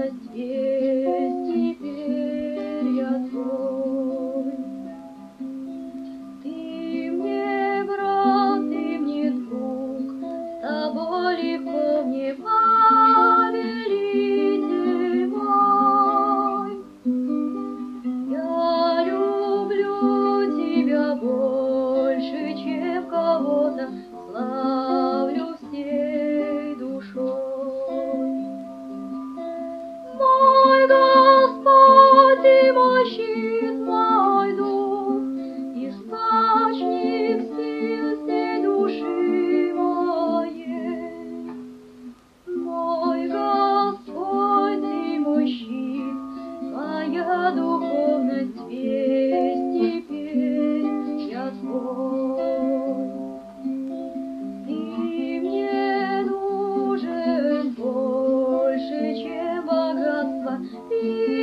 духовность весь теперь я твой. Ты мне брат, ты мне друг, с тобой легко мне повелитель мой. Я люблю тебя больше, чем кого-то, славлю всей душой. Мой Господь, ты мой щит, мой дух, источник сил всей души моей. Мой Господь, ты мой щит, моя духовность весь теперь я твой. Ты мне нужен больше, чем богатство.